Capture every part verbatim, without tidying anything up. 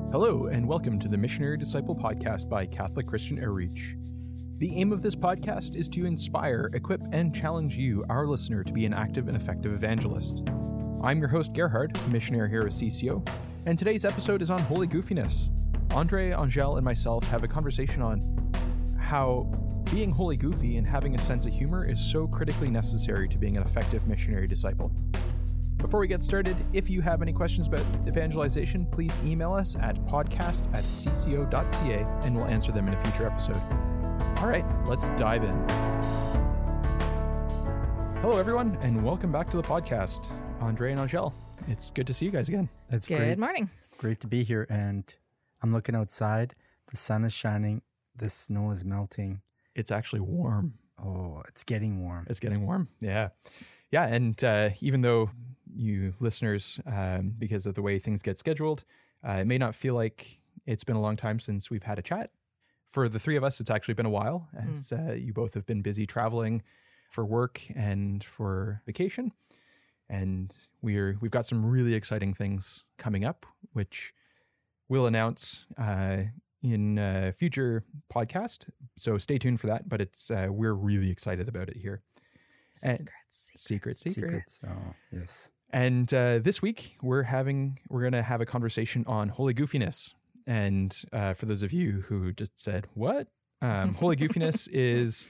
Hello, and welcome to the Missionary Disciple Podcast by Catholic Christian Outreach. The aim of this podcast is to inspire, equip, and challenge you, our listener, to be an active and effective evangelist. I'm your host, Gerhard, missionary here at C C O, and today's episode is on holy goofiness. Andre, Angel, and myself have a conversation on how being holy goofy and having a sense of humor is so critically necessary to being an effective missionary disciple. Before we get started, if you have any questions about evangelization, please email us at podcast at cco.ca and we'll answer them in a future episode. All right, let's dive in. Hello, everyone, and welcome back to the podcast. Andre and Angel, it's good to see you guys again. It's Good great. morning. Great to be here. And I'm looking outside. The sun is shining. The snow is melting. It's actually warm. Oh, it's getting warm. It's getting warm. Yeah. Yeah. And uh, even though you listeners, um, because of the way things get scheduled, uh, it may not feel like it's been a long time since we've had a chat. For the three of us, it's actually been a while, as uh, you both have been busy traveling for work and for vacation. And we're, we've got some really exciting things coming up, which we'll announce uh, in a future podcast. So stay tuned for that. But it's uh, we're really excited about it here. Secrets, Secret, secret. Secrets. Oh, yes. And uh, this week we're having we're going to have a conversation on holy goofiness. And uh, for those of you who just said what, um, holy goofiness is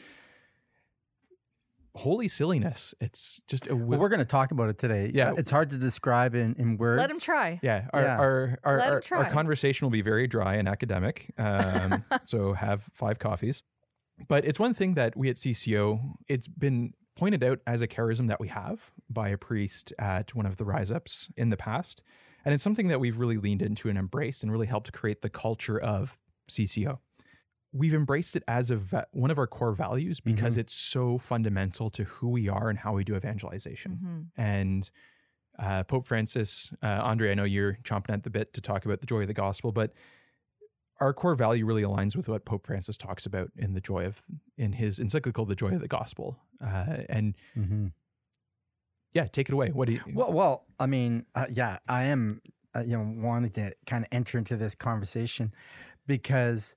holy silliness. It's just a Well, we're going to talk about it today. Yeah. It's hard to describe in, in words. Let him try. yeah. Our Yeah. our our, Let 'em our, our try. conversation will be very dry and academic. Um, so have five coffees. But it's one thing that we at C C O, it's been pointed out as a charism that we have by a priest at one of the Rise Ups in the past. And it's something that we've really leaned into and embraced and really helped create the culture of C C O. We've embraced it as a va- one of our core values because Mhm. it's so fundamental to who we are and how we do evangelization. Mhm. And uh, Pope Francis, uh, Andre, I know you're chomping at the bit to talk about the joy of the gospel, but our core value really aligns with what Pope Francis talks about in the joy of in his encyclical, The Joy of the Gospel. Uh, and Mhm. yeah, take it away. What do you? Well, well, I mean, uh, yeah, I am, uh, you know, wanting to kind of enter into this conversation because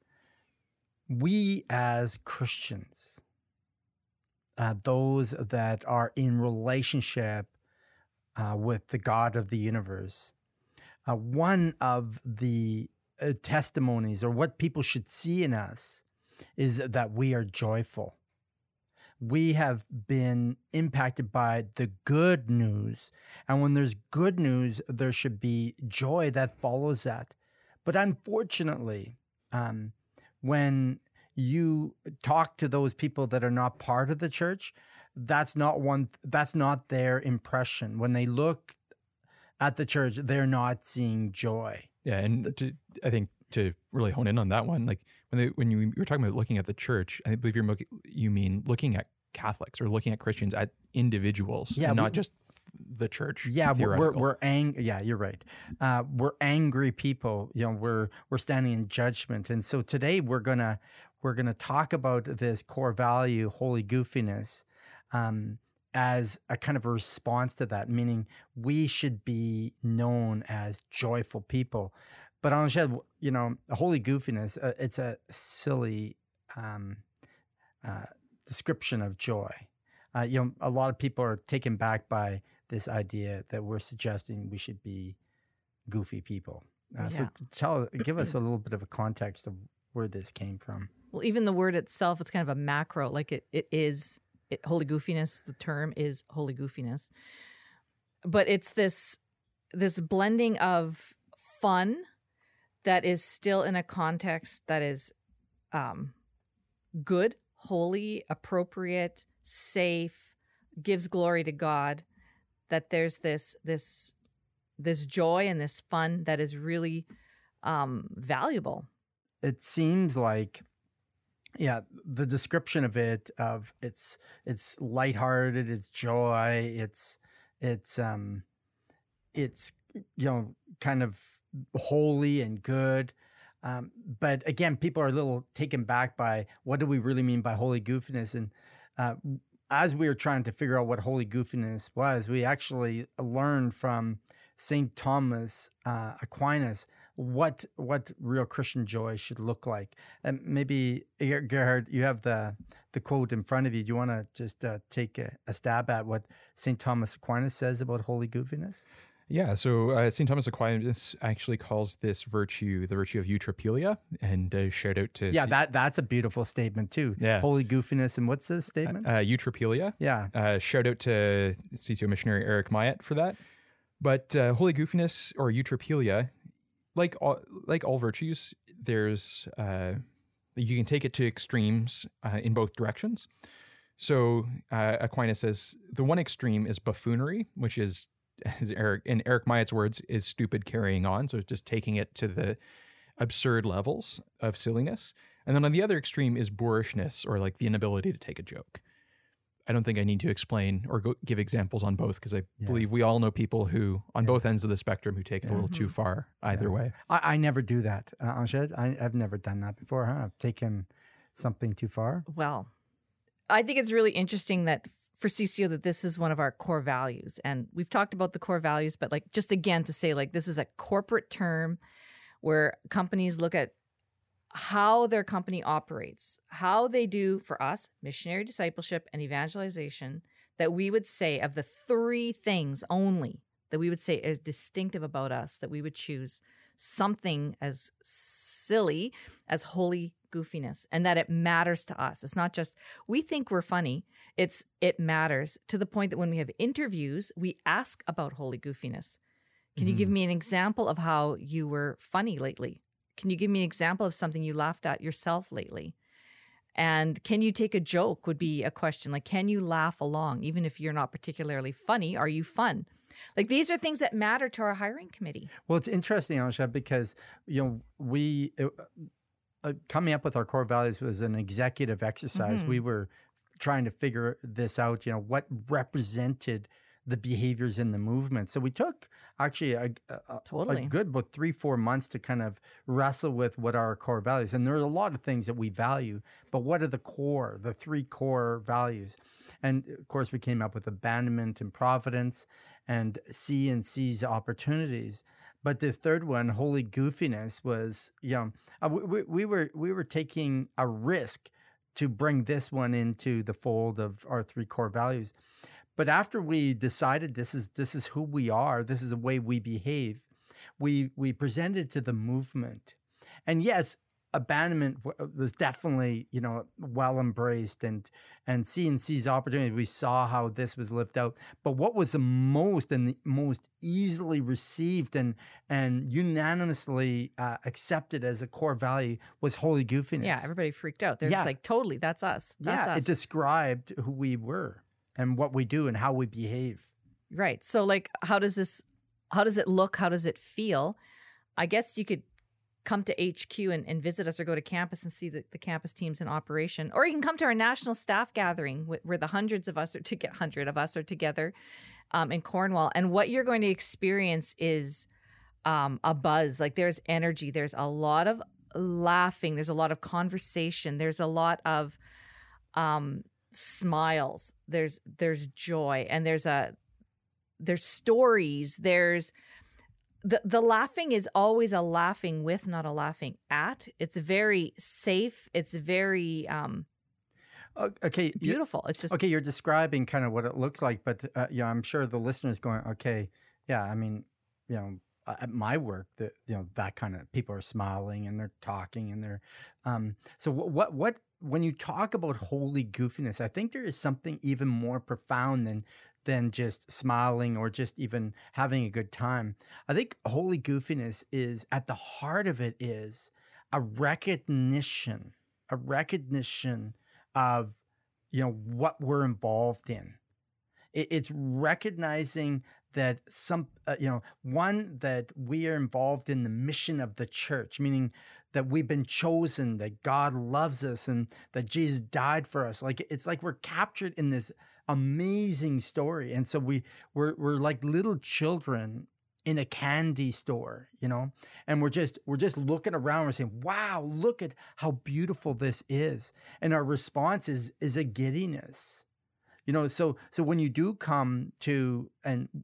we as Christians, uh, those that are in relationship uh, with the God of the universe, uh, one of the uh, testimonies or what people should see in us is that we are joyful. We have been impacted by the good news. And when there's good news, there should be joy that follows that. But unfortunately, um, when you talk to those people that are not part of the church, that's not one, that's not their impression. When they look at the church, they're not seeing joy. Yeah, and to, I think to really hone in on that one, like when they, when you were talking about looking at the church, I believe you're mo- you mean looking at Catholics or looking at Christians at individuals, Yeah, and not we- just the church. Yeah, we're we're, theoretical. we're ang- Yeah, you're right. Uh, we're angry people. You know, we're we're standing in judgment, and so today we're gonna we're gonna talk about this core value, holy goofiness, um, as a kind of a response to that. Meaning, we should be known as joyful people. But Angel, you know, holy goofiness, uh, it's a silly um, uh, description of joy. Uh, you know, a lot of people are taken back by this idea that we're suggesting we should be goofy people. Uh, So Yeah. tell, give us a little bit of a context of where this came from. Well, even the word itself, it's kind of a macro. Like it, it is it, holy goofiness. The term is holy goofiness, but it's this this blending of fun that is still in a context that is um, good, holy, appropriate, safe, gives glory to God. That there's this this this joy and this fun that is really um, valuable. It seems like, yeah, the description of it, of it's it's lighthearted, it's joy, it's it's um, it's you know kind of holy and good. Um, but again, people are a little taken back by what do we really mean by holy goofiness? And uh, as we were trying to figure out what holy goofiness was, we actually learned from Saint Thomas uh, Aquinas what what real Christian joy should look like. And maybe, Gerhard, you have the the quote in front of you. Do you want to just uh, take a, a stab at what Saint Thomas Aquinas says about holy goofiness? Yeah, so uh, Saint Thomas Aquinas actually calls this virtue the virtue of eutrapelia, and uh, shout out to yeah, that that's a beautiful statement too. Yeah, holy goofiness, and what's this statement? Uh, uh, eutrapelia. Yeah, uh, shout out to C C O missionary Eric Myatt for that. But uh, holy goofiness or eutrapelia, like all, like all virtues, there's uh, you can take it to extremes uh, in both directions. So uh, Aquinas says the one extreme is buffoonery, which is, as Eric, in Eric Myatt's words, is stupid carrying on. So it's just taking it to the absurd levels of silliness. And then on the other extreme is boorishness, or like the inability to take a joke. I don't think I need to explain or go give examples on both, because I yeah. believe we all know people who, on yeah. both ends of the spectrum, who take it yeah. a little too far either yeah. way. I, I never do that, uh, Anjed. I, I've never done that before, huh? I've taken something too far. Well, I think it's really interesting that for C C O that this is one of our core values. And we've talked about the core values, but like just again to say like this is a corporate term where companies look at how their company operates, how they do for us, missionary discipleship and evangelization, that we would say of the three things only that we would say is distinctive about us, that we would choose something as silly as holy goofiness, and that it matters to us. It's not just we think we're funny. It's it matters to the point that when we have interviews, we ask about holy goofiness. Can mm-hmm. you give me an example of how you were funny lately? Can you give me an example of something you laughed at yourself lately? And can you take a joke would be a question. Like, can you laugh along? Even if you're not particularly funny, are you fun? Like, these are things that matter to our hiring committee. Well, it's interesting, Alisha, because, you know, we, uh, coming up with our core values was an executive exercise. Mm-hmm. We were trying to figure this out, you know, what represented the behaviors in the movement. So we took actually a, a, totally. a good about three, four months to kind of wrestle with what are our core values. And there are a lot of things that we value, but what are the core, the three core values? And of course, we came up with abandonment and providence and see and seize opportunities. But the third one, holy goofiness, was, you know, uh, we, we were we were taking a risk to bring this one into the fold of our three core values. But after we decided this is this is who we are, this is the way we behave, we we presented to the movement. And yes, abandonment was definitely, you know, well embraced, and and C and C's opportunity. We saw how this was lived out. But what was the most and the most easily received and and unanimously uh, accepted as a core value was holy goofiness. Yeah, everybody freaked out. They're yeah. just like, totally, that's us. That's yeah, us. It described who we were and what we do and how we behave. Right. So like, how does this, how does it look? How does it feel? I guess you could come to H Q and, and visit us, or go to campus and see the, the campus teams in operation. Or you can come to our national staff gathering where the hundreds of us are to get hundred of us are together um, in Cornwall. And what you're going to experience is um, a buzz. Like, there's energy. There's a lot of laughing. There's a lot of conversation. There's a lot of um, smiles. There's there's joy, and there's a there's stories. There's the the laughing is always a laughing with, not a laughing at. It's very safe. It's very um, okay, beautiful. It's just okay. You're describing kind of what it looks like, but uh, yeah, I'm sure the listener's going, okay, yeah. I mean, you know, at my work, that you know that kind of people are smiling and they're talking and they're um. So what what what when you talk about holy goofiness, I think there is something even more profound than. than just smiling or just even having a good time. I think holy goofiness is, at the heart of it, is a recognition, a recognition of, you know, what we're involved in. It, it's recognizing that some, uh, you know, one, that we are involved in the mission of the church, meaning that we've been chosen, that God loves us, and that Jesus died for us. Like, it's like we're captured in this amazing story. And so we we're we're like little children in a candy store, you know, and we're just we're just looking around. We're saying, wow, look at how beautiful this is. And our response is is a giddiness, you know. So so when you do come to, and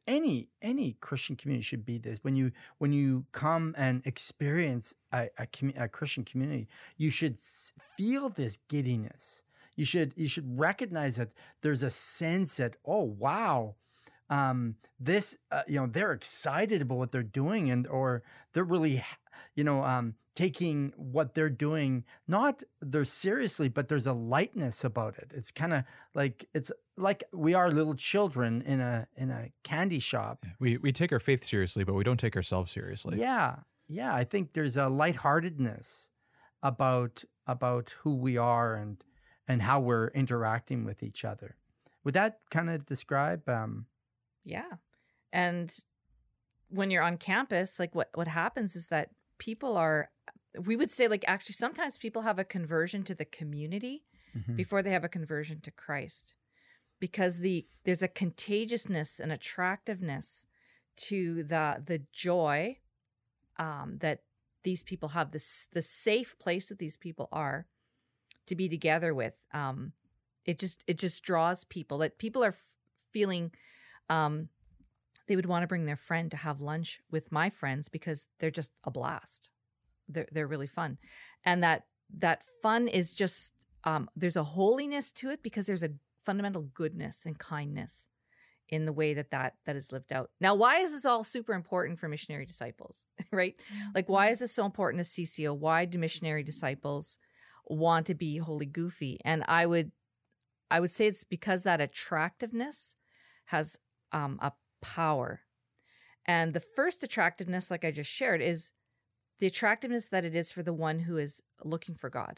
any any Christian community should be this. When you when you come and experience a, a, commu- a Christian community, you should s- feel this giddiness. You should you should recognize that there's a sense that, oh wow, um, this uh, you know they're excited about what they're doing, and or they're really you know um, taking what they're doing not they're seriously, but there's a lightness about it. It's kind of like it's like we are little children in a in a candy shop. We we take our faith seriously, but we don't take ourselves seriously. Yeah, yeah. I think there's a lightheartedness about about who we are and and how we're interacting with each other. Would that kind of describe? Um, Yeah. And when you're on campus, like what, what happens is that people are, we would say like actually sometimes people have a conversion to the community mhm. before they have a conversion to Christ. Because the there's a contagiousness and attractiveness to the the joy um, that these people have, this the safe place that these people are to be together with. Um, it just it just draws people. That people are f- feeling um, they would want to bring their friend to have lunch with my friends because they're just a blast. They're they're really fun, and that that fun is just um, there's a holiness to it because there's a fundamental goodness and kindness in the way that, that that is lived out. Now, why is this all super important for missionary disciples, right? Like, why is this so important to C C O? Why do missionary disciples want to be holy goofy? And I would, I would say it's because that attractiveness has um, a power. And the first attractiveness, like I just shared, is the attractiveness that it is for the one who is looking for God.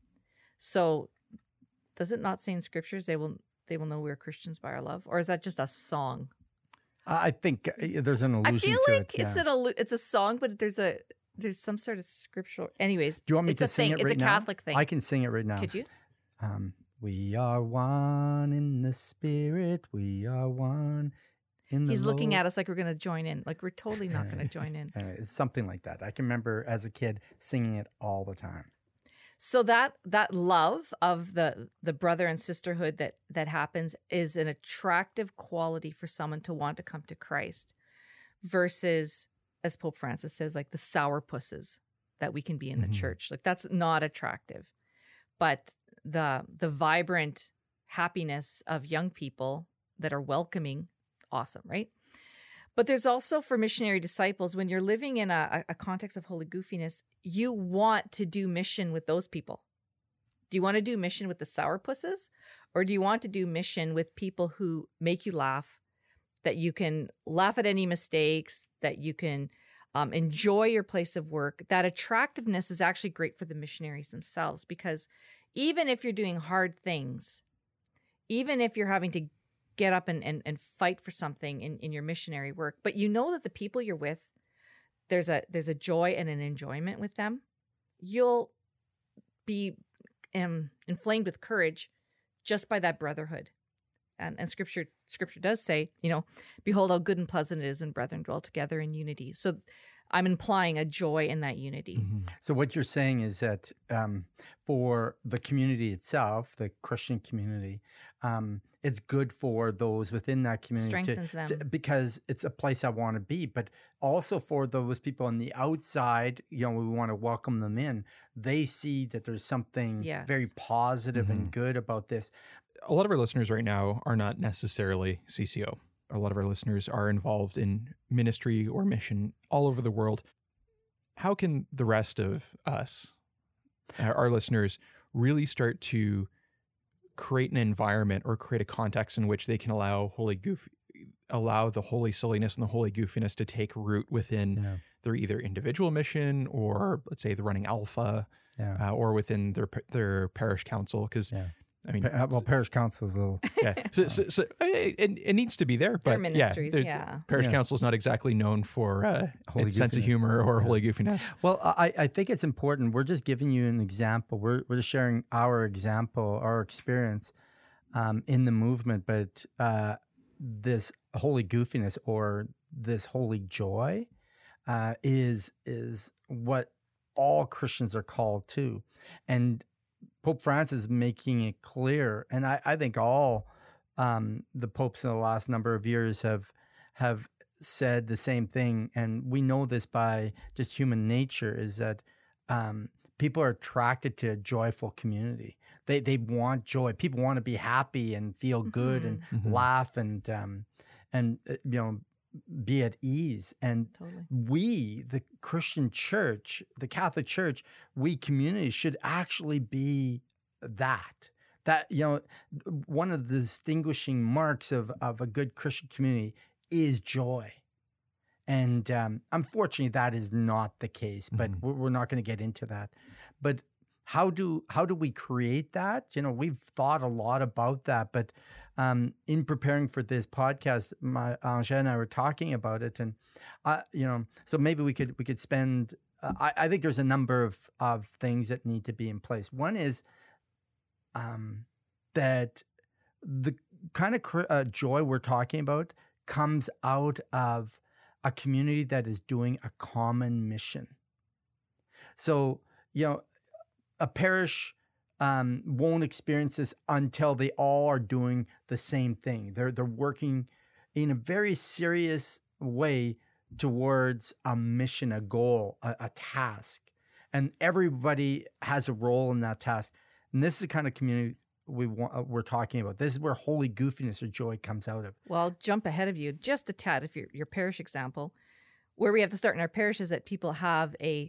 So does it not say in scriptures they will they will know we're Christians by our love, or is that just a song? I think uh, there's an allusion I feel to like it. it's yeah. an allu- it's a song, but there's a there's some sort of scriptural. Anyways, Do you want me it's to a sing thing. it It's right a now? Catholic thing. I can sing it right now. Could you? Um, we are one in the spirit. We are one in the He's looking Lord. at us like we're going to join in. Like we're totally not going to join in. Anyway, it's something like that. I can remember as a kid singing it all the time. So that that love of the the brother and sisterhood that that happens is an attractive quality for someone to want to come to Christ, versus, as Pope Francis says, like the sourpusses that we can be in the Mhm. church. Like that's not attractive. But the the vibrant happiness of young people that are welcoming, awesome, right? But there's also, for missionary disciples, when you're living in a, a context of holy goofiness, you want to do mission with those people. Do you want to do mission with the sourpusses? Or do you want to do mission with people who make you laugh, that you can laugh at any mistakes, that you can um, enjoy your place of work? That attractiveness is actually great for the missionaries themselves, because even if you're doing hard things, even if you're having to get up and, and, and fight for something in, in your missionary work, but you know that the people you're with, there's a there's a joy and an enjoyment with them, you'll be um, inflamed with courage just by that brotherhood. And, and scripture scripture does say, you know, behold how good and pleasant it is when brethren dwell together in unity. So I'm implying a joy in that unity. Mm-hmm. So what you're saying is that um, for the community itself, the Christian community, um, it's good for those within that community Strengthens to, them. to- because it's a place I want to be. But also for those people on the outside, you know, we want to welcome them in. They see that there's something Yes. very positive Mhm. and good about this. A lot of our listeners right now are not necessarily C C O. A lot of our listeners are involved in ministry or mission all over the world. How can the rest of us, our, our listeners, really start to create an environment or create a context in which they can allow holy goof, allow the holy silliness and the holy goofiness to take root within Yeah. their either individual mission or, let's say, the running Alpha, Yeah. uh, or within their their parish council? Because Yeah. I mean, Pa- well, parish council is a little. yeah. So, so, so it, it needs to be there, Their but ministries, yeah, yeah. Parish Yeah. council is not exactly known for uh, Holy its sense of goofiness. humor or Yeah. holy goofiness. Well, I, I think it's important. We're just giving you an example. We're we're just sharing our example, our experience um, in the movement. But uh, this holy goofiness or this holy joy uh, is is what all Christians are called to, and Pope Francis is making it clear. And I, I think all um, the popes in the last number of years have have said the same thing, and we know this by just human nature, is that um, people are attracted to a joyful community. They they want joy. People want to be happy and feel good Mhm. and Mhm. laugh and um, and uh, you know be at ease. And Totally. we, the Christian church, the Catholic Church, we communities should actually be that. That, you know, one of the distinguishing marks of of a good Christian community is joy. And um, unfortunately, that is not the case. But Mhm. we're, we're not going to get into that. But how do how do we create that? You know, we've thought a lot about that. But um, in preparing for this podcast, my Angèle and I were talking about it, and uh, you know, so maybe we could we could spend. Uh, I, I think there's a number of of things that need to be in place. One is um, that the kind of cr- uh, joy we're talking about comes out of a community that is doing a common mission. So, you know, a parish um, won't experience this until they all are doing the same thing. They're they're working in a very serious way towards a mission, a goal, a, a task, and everybody has a role in that task. And this is the kind of community we want, uh, we're talking about. This is where holy goofiness or joy comes out of. Well, I'll jump ahead of you just a tad. If your your parish example, where we have to start in our parish is that people have a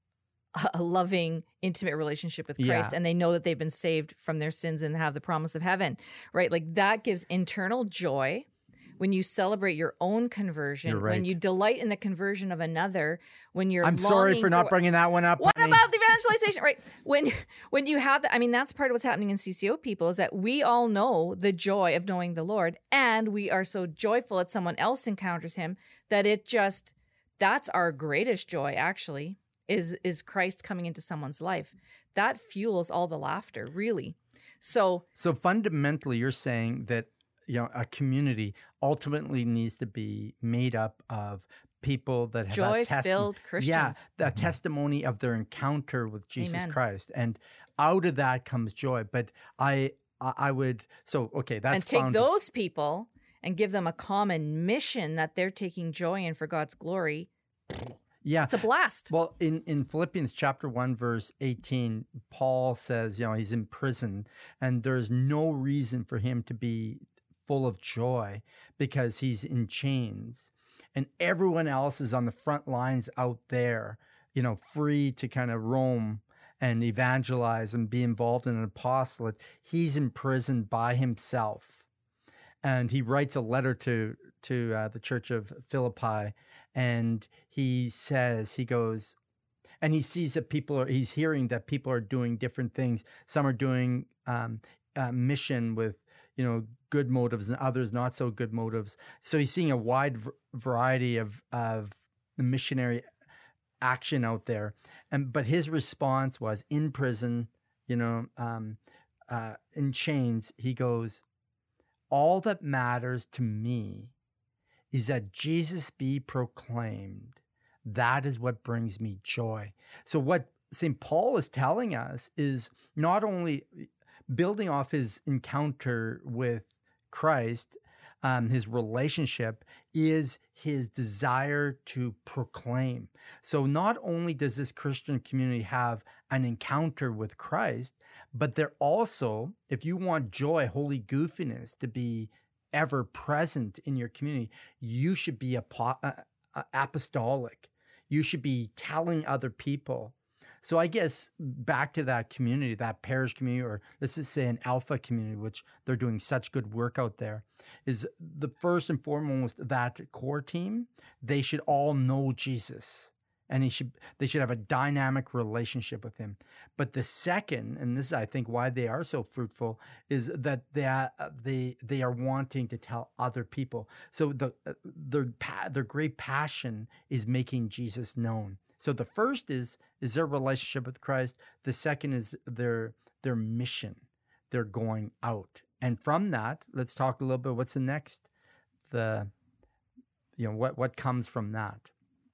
a loving, intimate relationship with Christ, Yeah. and they know that they've been saved from their sins and have the promise of heaven, right? Like that gives internal joy when you celebrate your own conversion, You're right. when you delight in the conversion of another, when you're I'm sorry longing for not bringing that one up. What honey. about the evangelization? Right. When when you have that, I mean, that's part of what's happening in C C O people is that we all know the joy of knowing the Lord, and we are so joyful that someone else encounters him that it just, that's our greatest joy, actually, is is Christ coming into someone's life. That fuels all the laughter, really. So So fundamentally, you're saying that, you know, a community ultimately needs to be made up of people that have a testi- joy-filled Christians. Yeah, a testimony of their encounter with Jesus Amen. Christ, and out of that comes joy. But I, I I would so okay. That's and take found- those people and give them a common mission that they're taking joy in for God's glory. Yeah, It's a blast. Well, in, in Philippians chapter one, verse eighteen, Paul says, you know, he's in prison and there's no reason for him to be full of joy because he's in chains and everyone else is on the front lines out there, you know, free to kind of roam and evangelize and be involved in an apostolate. He's imprisoned by himself. And he writes a letter to to uh, the church of Philippi, and he says, he goes, and he sees that people are, he's hearing that people are doing different things. Some are doing um, uh, mission with, you know, good motives, and others not so good motives. So he's seeing a wide v- variety of of missionary action out there. And but his response was, in prison, you know, um, uh, in chains, he goes, all that matters to me is that Jesus be proclaimed. That is what brings me joy. So what Saint Paul is telling us is not only building off his encounter with Christ, um, his relationship, is his desire to proclaim. So not only does this Christian community have an encounter with Christ, but they're also, if you want joy, holy goofiness to be ever present in your community, you should be apo- uh, uh, apostolic. You should be telling other people. So I guess back to that community, that parish community, or let's just say an alpha community, which they're doing such good work out there, is the first and foremost, that core team, they should all know Jesus. And he should, they should have a dynamic relationship with him. But the second, and this is, I think, why they are so fruitful, is that they are, they they are wanting to tell other people. So the their their great passion is making Jesus known. So the first is is their relationship with Christ. The second is their their mission. They're going out, and from that, let's talk a little bit. What's the next? The you know what what comes from that?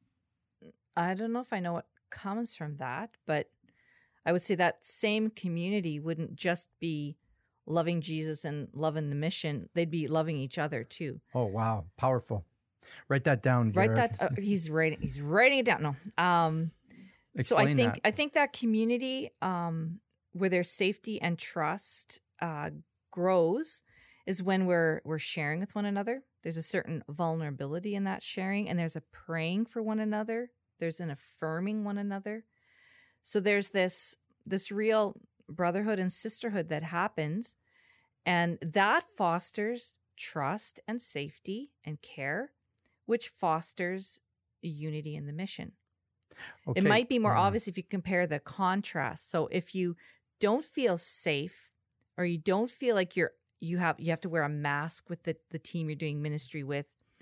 I don't know if I know what comes from that, but I would say that same community wouldn't just be loving Jesus and loving the mission. They'd be loving each other too. Oh, wow. Powerful. Write that down. Write Gareth. that. Uh, he's writing. He's writing it down. No. Um, so I Explain think that. I think that community um, where there's safety and trust uh, grows is when we're we're sharing with one another. There's a certain vulnerability in that sharing, and there's a praying for one another. There's an affirming one another. So there's this this real brotherhood and sisterhood that happens, and that fosters trust and safety and care, which fosters unity in the mission. Okay. It might be more Yeah. obvious if you compare the contrast. So if you don't feel safe, or you don't feel like you're you have you have to wear a mask with the, the team you're doing ministry with,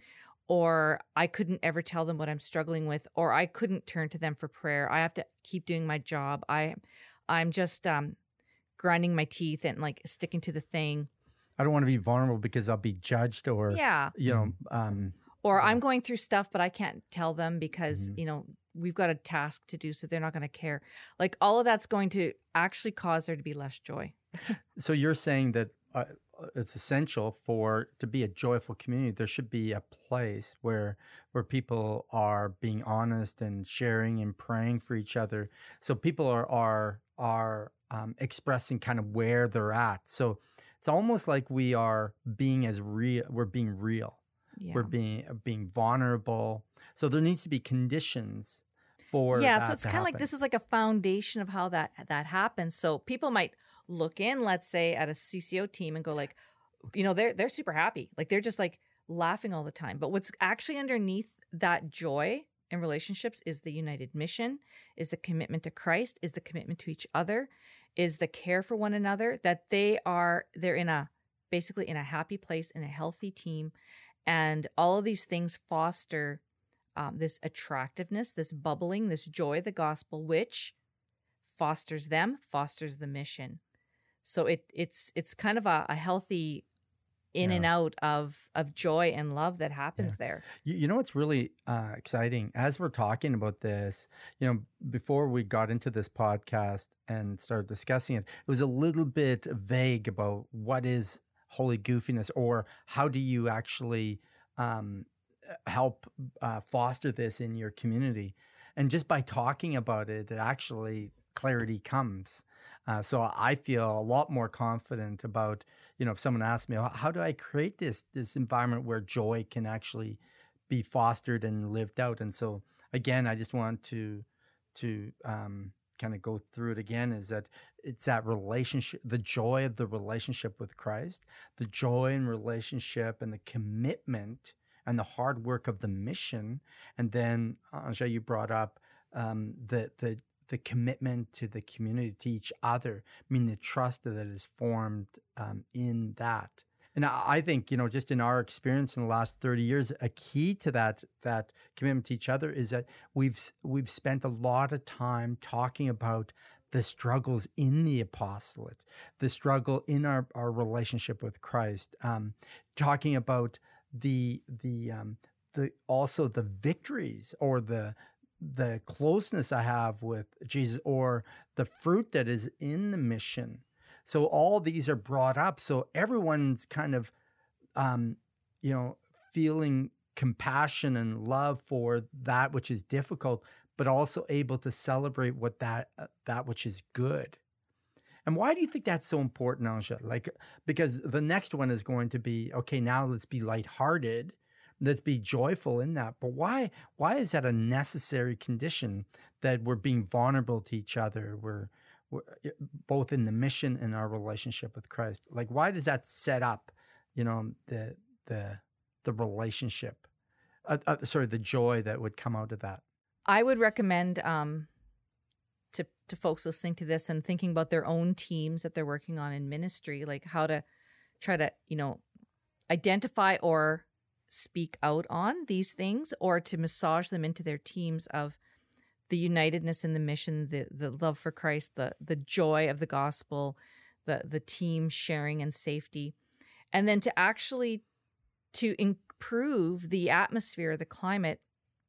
or I couldn't ever tell them what I'm struggling with, or I couldn't turn to them for prayer. I have to keep doing my job. I I'm just um grinding my teeth and like sticking to the thing. I don't want to be vulnerable because I'll be judged, or Yeah. you know, um, Or I'm going through stuff, but I can't tell them because, Mhm. you know, we've got a task to do, so they're not going to care. Like all of that's going to actually cause there to be less joy. So you're saying that uh, it's essential for to be a joyful community. There should be a place where where people are being honest and sharing and praying for each other. So people are are are um, expressing kind of where they're at. So it's almost like we are being as real. We're being real. Yeah. We're being being vulnerable. So there needs to be conditions for yeah, that so it's to kind of like happen. this is like a foundation of how that that happens. So people might look in, let's say, at a C C O team and go like, you know, they're they're super happy, like they're just like laughing all the time. But what's actually underneath that joy in relationships is the united mission, is the commitment to Christ, is the commitment to each other, is the care for one another. That they are they're in a basically in a happy place, in a healthy team, and all of these things foster Um, this attractiveness, this bubbling, this joy of the gospel, which fosters them, fosters the mission. So it it's it's kind of a, a healthy in Yeah. and out of of joy and love that happens there. You, you know what's really uh, exciting as we're talking about this, you know, before we got into this podcast and started discussing it, it was a little bit vague about what is holy goofiness, or how do you actually um, help uh, foster this in your community. And just by talking about it, it actually clarity comes. Uh, so I feel a lot more confident about, you know, if someone asks me, how do I create this this environment where joy can actually be fostered and lived out? And so again, I just want to to um, kind of go through it again, is that it's that relationship, the joy of the relationship with Christ, the joy in relationship and the commitment and the hard work of the mission. And then, Anja, you brought up um, the the the commitment to the community, to each other. I mean, the trust that is formed um, in that. And I I think, you know, just in our experience in the last thirty years, a key to that that commitment to each other is that we've we've spent a lot of time talking about the struggles in the apostolate, the struggle in our, our relationship with Christ, um, talking about the the um the also the victories, or the the closeness I have with Jesus, or the fruit that is in the mission. So all these are brought up, so everyone's kind of um you know feeling compassion and love for that which is difficult, but also able to celebrate what that uh, that which is good. And why do you think that's so important, Anja? Like, because the next one is going to be, okay, now let's be lighthearted. Let's be joyful in that. But why why is that a necessary condition, that we're being vulnerable to each other? We're, we're both in the mission and our relationship with Christ. Like, why does that set up, you know, the the the relationship, uh, uh, sorry, the joy that would come out of that? I would recommend um, to to folks listening to this and thinking about their own teams that they're working on in ministry, like how to try to, you know, identify or speak out on these things, or to massage them into their teams of the unitedness in the mission, the the love for Christ, the the joy of the gospel, the the team sharing and safety, and then to actually to improve the atmosphere, the climate,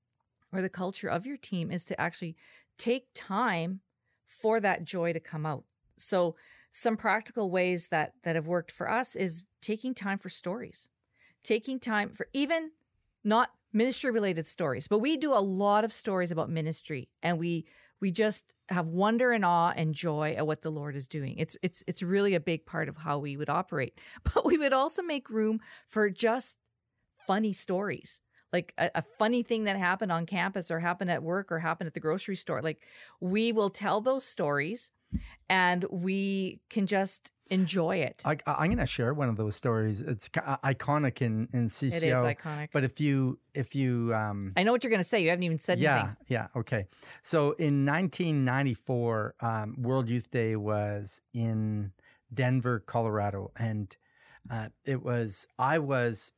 or the culture of your team, is to actually take time for that joy to come out. So some practical ways that that have worked for us is taking time for stories, taking time for even not ministry related stories, but we do a lot of stories about ministry, and we we just have wonder and awe and joy at what the Lord is doing. It's it's it's really a big part of how we would operate. But we would also make room for just funny stories, like a, a funny thing that happened on campus or happened at work or happened at the grocery store. Like, we will tell those stories, and we can just enjoy it. I, I'm going to share one of those stories. It's ca- iconic in, in C C O. It is iconic. But if you, if you, um, I know what you're going to say. You haven't even said yeah, anything. yeah, okay. So in nineteen ninety-four, um, World Youth Day was in Denver, Colorado, and uh, it was. I was.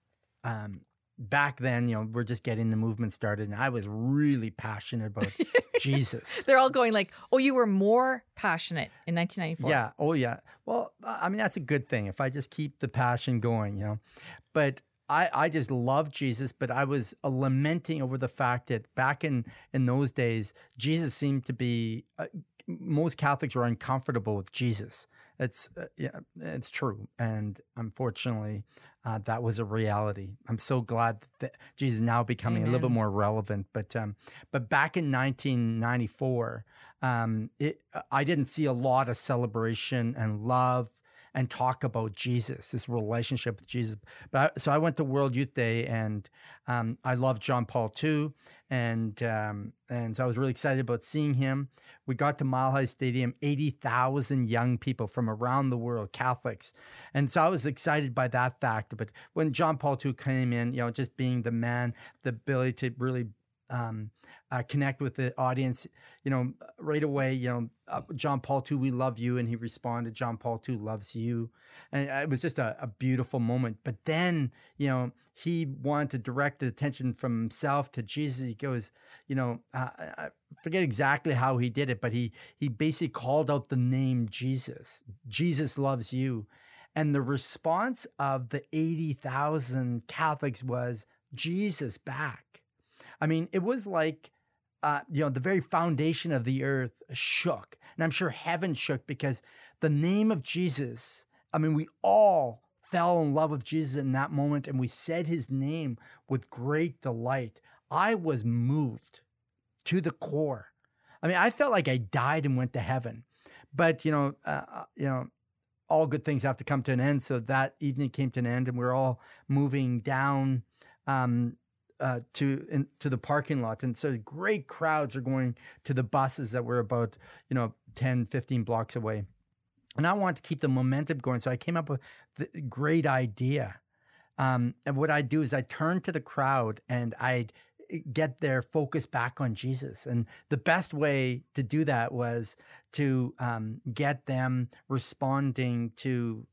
Um, Back then, you know, we're just getting the movement started, and I was really passionate about Jesus. They're all going like, oh, you were more passionate in nineteen ninety-four. Yeah. Oh, yeah. Well, I mean, that's a good thing if I just keep the passion going, you know. But I, I just love Jesus, but I was uh, lamenting over the fact that back in, in those days, Jesus seemed to be, uh, most Catholics were uncomfortable with Jesus. It's uh, yeah, it's true, and unfortunately, uh, that was a reality. I'm so glad that Jesus is now becoming Amen. a little bit more relevant. But um, but back in nineteen ninety-four, um, it I didn't see a lot of celebration and love and talk about Jesus, this relationship with Jesus. But I, so I went to World Youth Day, and um, I loved John Paul the Second, and um, and so I was really excited about seeing him. We got to Mile High Stadium, eighty thousand young people from around the world, Catholics. And so I was excited by that fact. But when John Paul the Second came in, you know, just being the man, the ability to really um, uh, connect with the audience, you know, right away, you know, uh, John Paul the Second, we love you. And he responded, John Paul the Second loves you. And it was just a, a beautiful moment. But then, you know, he wanted to direct the attention from himself to Jesus. He goes, you know, uh, I forget exactly how he did it, but he he basically called out the name Jesus. Jesus loves you. And the response of the eighty thousand Catholics was Jesus back. I mean, it was like, uh, you know, the very foundation of the earth shook. And I'm sure heaven shook because the name of Jesus, I mean, we all fell in love with Jesus in that moment, and we said his name with great delight. I was moved to the core. I mean, I felt like I died and went to heaven. But, you know, uh, you know, all good things have to come to an end. So that evening came to an end, and we're all moving down um, uh, to in, to the parking lot. And so great crowds are going to the buses that were about, you know, ten, fifteen blocks away. And I wanted to keep the momentum going. So I came up with the great idea. Um, and what I'd do is I'd turn to the crowd and I'd get their focus back on Jesus. And the best way to do that was to um, get them responding to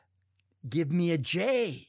give me a J.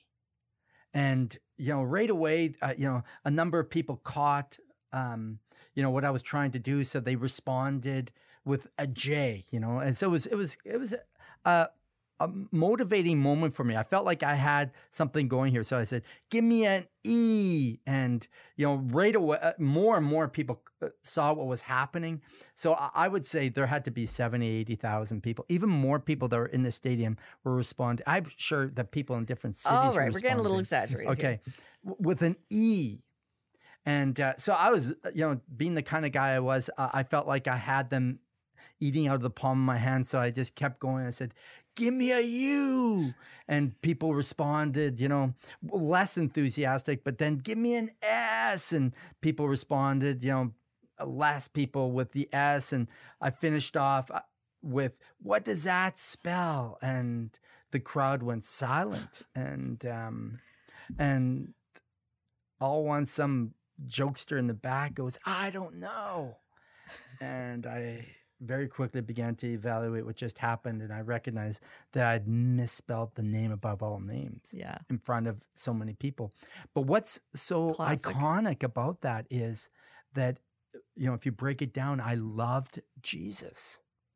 And, you know, right away, uh, you know, a number of people caught, um, you know, what I was trying to do. So they responded with a J, you know, and so it was, it was, it was a, a motivating moment for me. I felt like I had something going here. So I said, give me an E. And, you know, right away, more and more people saw what was happening. So I would say there had to be seventy, eighty thousand people, even more people that were in the stadium were responding. I'm sure that people in different cities All were right, we're getting a little responding. exaggerated. Okay. Here. With an E. And uh, so I was, you know, being the kind of guy I was, uh, I felt like I had them eating out of the palm of my hand. So I just kept going. I said, give me a U. And people responded, you know, less enthusiastic, but then give me an S. And people responded, you know, less people with the S. And I finished off with, what does that spell? And the crowd went silent. And, um, and all once some jokester in the back goes, I don't know. And I very quickly began to evaluate what just happened, and I recognized that I'd misspelled the name above all names Yeah. in front of so many people. But what's so Classic. iconic about that is that, you know, if you break it down, I loved Jesus.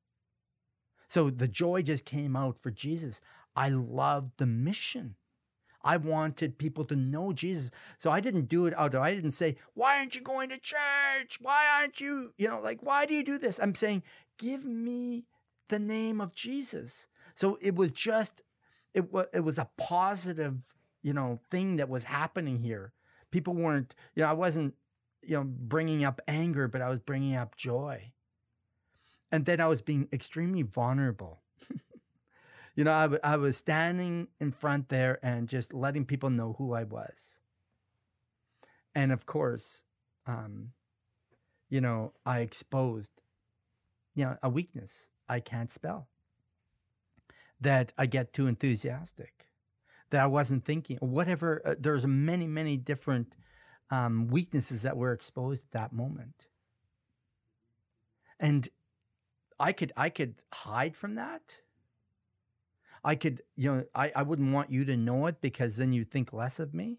So the joy just came out for Jesus. I loved the mission. I wanted people to know Jesus. So I didn't do it out of, I didn't say, why aren't you going to church? Why aren't you, you know, like, why do you do this? I'm saying, give me the name of Jesus. So it was just, it was, it was a positive, you know, thing that was happening here. People weren't, you know, I wasn't, you know, bringing up anger, but I was bringing up joy. And then I was being extremely vulnerable. You know, I, w- I was standing in front there and just letting people know who I was. And of course, um, you know, I exposed, you know, a weakness I can't spell. That I get too enthusiastic, that I wasn't thinking, whatever. Uh, there's many, many different um, weaknesses that were exposed at that moment. And I could, I could hide from that. I could, you know, I, I wouldn't want you to know it because then you'd think less of me.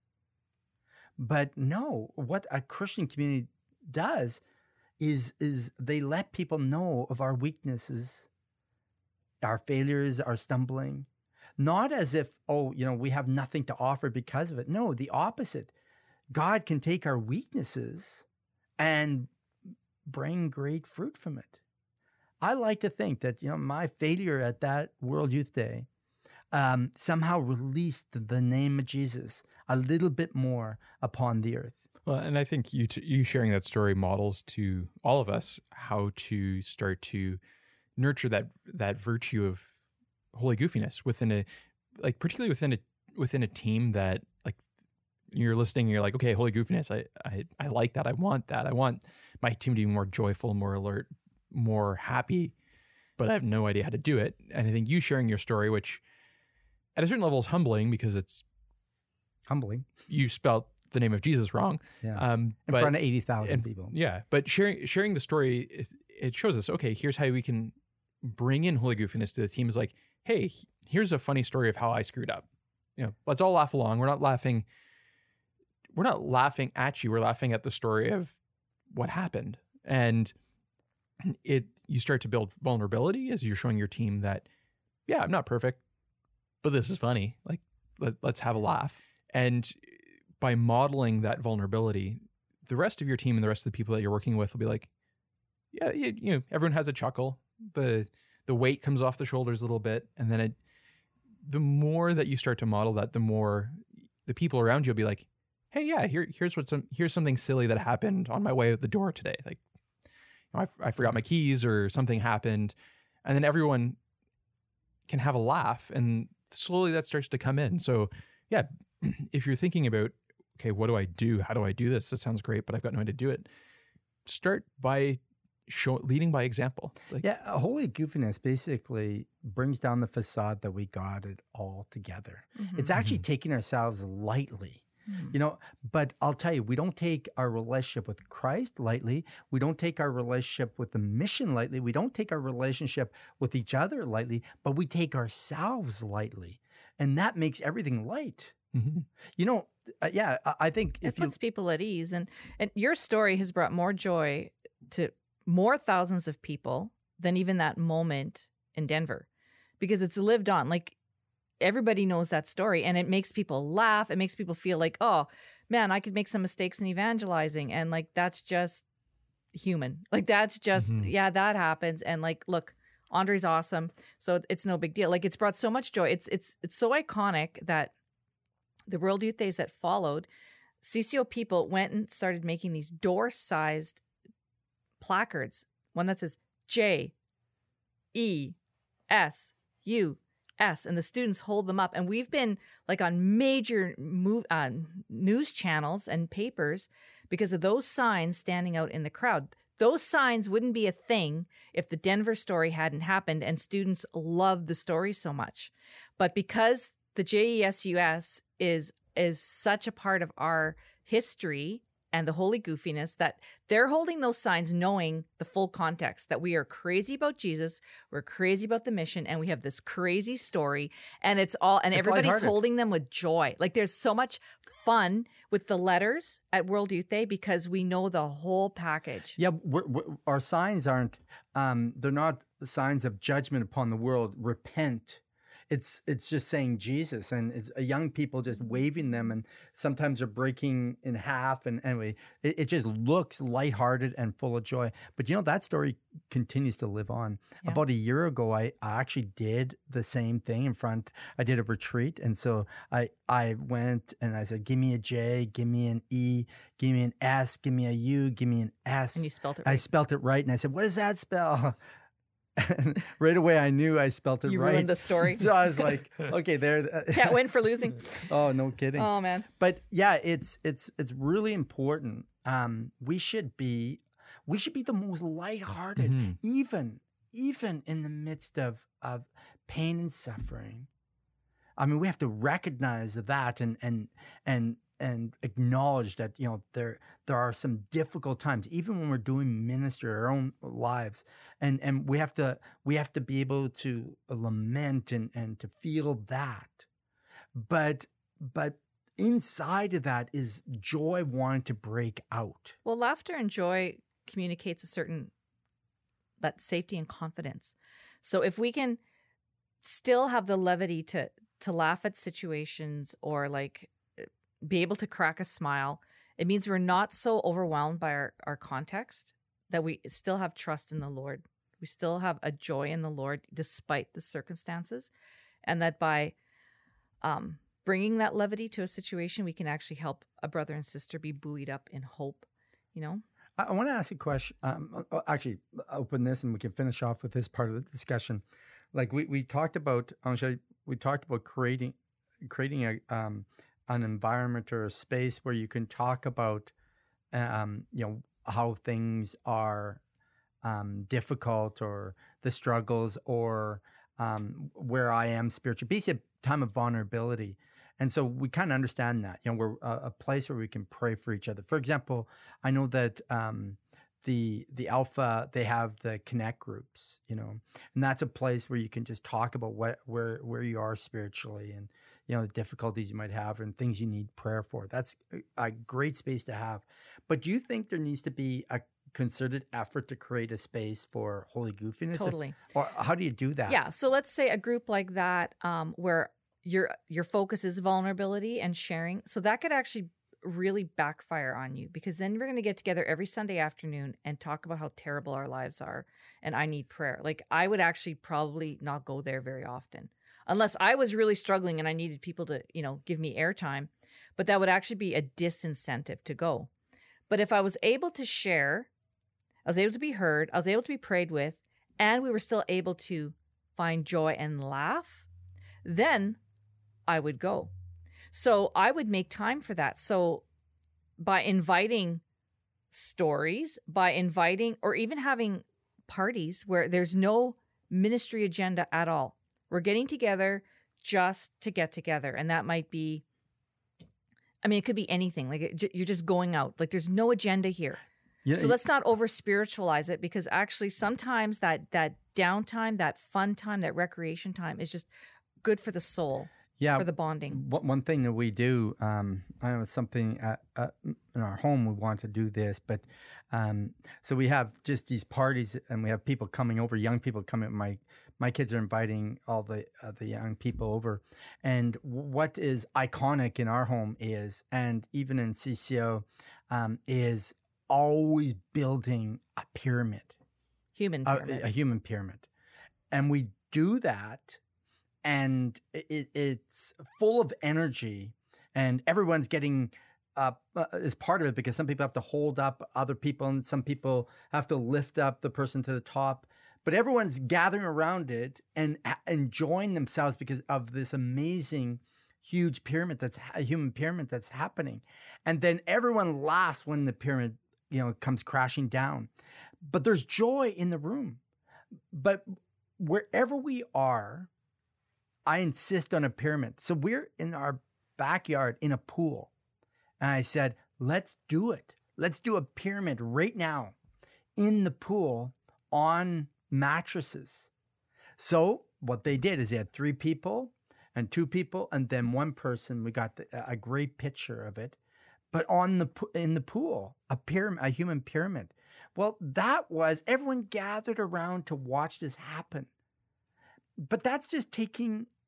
But no, what a Christian community does is, is they let people know of our weaknesses, our failures, our stumbling, not as if, oh, you know, we have nothing to offer because of it. No, the opposite. God can take our weaknesses and bring great fruit from it. I like to think that, you know, my failure at that World Youth Day um, somehow released the name of Jesus a little bit more upon the earth. Well, and I think you t- you sharing that story models to all of us how to start to nurture that that virtue of holy goofiness within a, like particularly within a within a team that, like, you're listening and you're like, okay, holy goofiness, I I I like that, I want that, I want my team to be more joyful, more alert, more happy, but I have no idea how to do it. And I think you sharing your story, which at a certain level is humbling because it's Humbling. you spelled the name of Jesus wrong. Yeah. Um, In but, front of eighty thousand and- people. Yeah. But sharing sharing the story, it, it shows us, okay, here's how we can bring in holy goofiness to the team. Is like, hey, here's a funny story of how I screwed up. You know, let's all laugh along. We're not laughing. We're not laughing at you. We're laughing at the story of what happened. And it, you start to build vulnerability as you're showing your team that, yeah, I'm not perfect, but this is funny. Like, let, let's have a laugh. And by modeling that vulnerability, the rest of your team and the rest of the people that you're working with will be like, yeah, you, you know, everyone has a chuckle. The the weight comes off the shoulders a little bit. And then it, the more that you start to model that, the more the people around you will be like, hey, yeah, here, here's what some, here's something silly that happened on my way out the door today. Like, you know, I, I forgot my keys or something happened. And then everyone can have a laugh, and slowly that starts to come in. So yeah, if you're thinking about, okay, what do I do? How do I do this? This sounds great, but I've got no way to do it. Start by show, leading by example. Like, Yeah, uh, holy goofiness basically brings down the facade that we got it all together. Mhm. It's actually taking ourselves lightly, you know. But I'll tell you, we don't take our relationship with Christ lightly. We don't take our relationship with the mission lightly. We don't take our relationship with each other lightly, but we take ourselves lightly. And that makes everything light. mhm. You know, uh, yeah, I, I think It if you, puts people at ease. And, and your story has brought more joy to more thousands of people than even that moment in Denver, because it's lived on. Like, everybody knows that story, and it makes people laugh. It makes people feel like, oh man, I could make some mistakes in evangelizing. And like, that's just human. Like, that's just, Mhm. yeah, that happens. And like, look, Andre's awesome. So it's no big deal. Like, it's brought so much joy. It's, it's, it's so iconic that the World Youth Days that followed, C C O people went and started making these door-sized placards. One that says J E S U S, and the students hold them up. And we've been like on major move, uh, news channels and papers because of those signs standing out in the crowd. Those signs wouldn't be a thing if the Denver story hadn't happened, and students loved the story so much. But because the J E S U S is is such a part of our history and the holy goofiness, that they're holding those signs knowing the full context, that we are crazy about Jesus, we're crazy about the mission, and we have this crazy story, and it's all, and It's everybody's lighthearted. holding them with joy. Like, there's so much fun with the letters at World Youth Day because we know the whole package. yeah, we're, we're, our signs aren't, um, they're not signs of judgment upon the world. Repent. it's it's just saying Jesus, and it's a young people just waving them, and sometimes they're breaking in half. And anyway, it, it just looks lighthearted and full of joy. But you know, that story continues to live on. Yeah. About a year ago, I, I actually did the same thing in front. I did a retreat, and so I I went and I said, "Give me a J, give me an E, give me an S, give me a U, give me an S." And you spelled it I right. spelt it right, and I said, "What does that spell?" And right away, I knew I spelt it You right. ruined the story. So I was like, "Okay, there." Can't win for losing. Oh, no kidding. Oh man. But yeah, it's it's it's really important. Um, we should be we should be the most lighthearted, Mm-hmm. even even in the midst of of pain and suffering. I mean, we have to recognize that and and and and acknowledge that, you know, there there are some difficult times, even when we're doing ministry, our own lives, and and we have to we have to be able to lament and and to feel that, but but inside of that is joy wanting to break out. Well, laughter and joy communicates a certain that safety and confidence. So if we can still have the levity to to laugh at situations or like be able to crack a smile, it means we're not so overwhelmed by our, our context, that we still have trust in the Lord. We still have a joy in the Lord despite the circumstances. And that by um, bringing that levity to a situation, we can actually help a brother and sister be buoyed up in hope, you know? I, I want to ask a question. Um, uh, actually, open this and we can finish off with this part of the discussion. Like we, we talked about, I'll show you, we talked about creating creating a um, an environment or a space where you can talk about, um, you know, how things are um, difficult or the struggles or um, where I am spiritually. Basically, a time of vulnerability. And so we kind of understand that, you know, we're a, a place where we can pray for each other. For example, I know that um, the the Alpha, they have the Connect groups, you know, and that's a place where you can just talk about what where where you are spiritually and, you know, the difficulties you might have and things you need prayer for. That's a great space to have. But do you think there needs to be a concerted effort to create a space for holy goofiness? Totally. Or, or how do you do that? Yeah. So let's say a group like that um, where your your focus is vulnerability and sharing. So that could actually really backfire on you, because then we're going to get together every Sunday afternoon and talk about how terrible our lives are and I need prayer. Like I would actually probably not go there very often unless I was really struggling and I needed people to, you know, give me airtime, but that would actually be a disincentive to go. But if I was able to share, I was able to be heard, I was able to be prayed with, and we were still able to find joy and laugh, then I would go. So I would make time for that. So by inviting stories, by inviting or even having parties where there's no ministry agenda at all. We're getting together just to get together. And that might be, I mean, it could be anything. Like it, you're just going out. Like there's no agenda here. Yeah, So let's not over spiritualize it, because actually sometimes that that downtime, that fun time, that recreation time is just good for the soul. Yeah, for the bonding. One one thing that we do, um, I know it's something at, at, in our home we want to do this, but um, so we have just these parties and we have people coming over, young people coming. My my kids are inviting all the uh, the young people over, and what is iconic in our home is, and even in C C O, um, is always building a pyramid, Human a, pyramid. a human pyramid, and we do that. And it, it's full of energy, and everyone's getting uh, is part of it, because some people have to hold up other people, and some people have to lift up the person to the top. But everyone's gathering around it and enjoying themselves because of this amazing, huge pyramid that's a human pyramid that's happening. And then everyone laughs when the pyramid, you know, comes crashing down. But there's joy in the room. But wherever we are, I insist on a pyramid. So we're in our backyard in a pool. And I said, let's do it. Let's do a pyramid right now in the pool on mattresses. So what they did is they had three people and two people and then one person. We got the, a great picture of it. But on the in the pool, a pyramid, a human pyramid. Well, that was, everyone gathered around to watch this happen. But that's just taking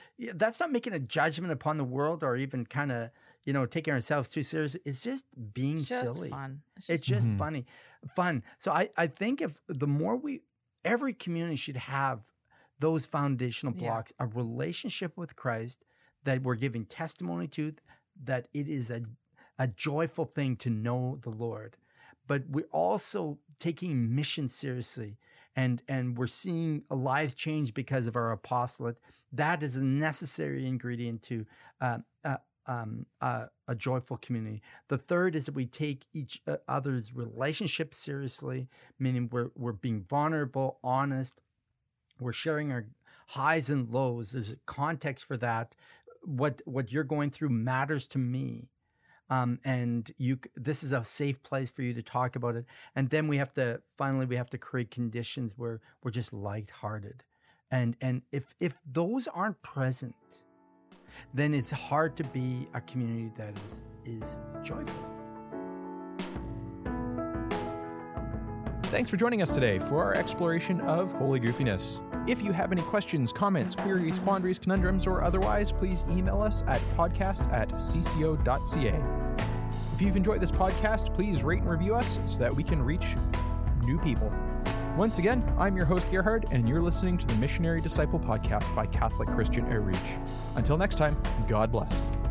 yeah, that's not making a judgment upon the world or even kind of, you know, taking ourselves too seriously. It's just being It's just silly. fun. It's It's just just Mhm. funny, fun. So I, I think if the more we, every community should have those foundational Yeah. blocks, a relationship with Christ that we're giving testimony to, that it is a, a joyful thing to know the Lord. But we're also taking mission seriously, and, and we're seeing lives change because of our apostolate. That is a necessary ingredient to uh, uh, um, uh, a joyful community. The third is that we take each uh, other's relationship seriously, meaning we're, we're being vulnerable, honest. We're sharing our highs and lows. There's a context for that. What what you're going through matters to me. Um, and you, this is a safe place for you to talk about it. And then we have to, finally, we have to create conditions where we're just lighthearted. And, and if, if those aren't present, then it's hard to be a community that is, is joyful. Thanks for joining us today for our exploration of holy goofiness. If you have any questions, comments, queries, quandaries, conundrums, or otherwise, please email us at podcast at c c o dot c a. If you've enjoyed this podcast, please rate and review us so that we can reach new people. Once again, I'm your host, Gerhard, and you're listening to the Missionary Disciple Podcast by Catholic Christian Outreach. Until next time, God bless.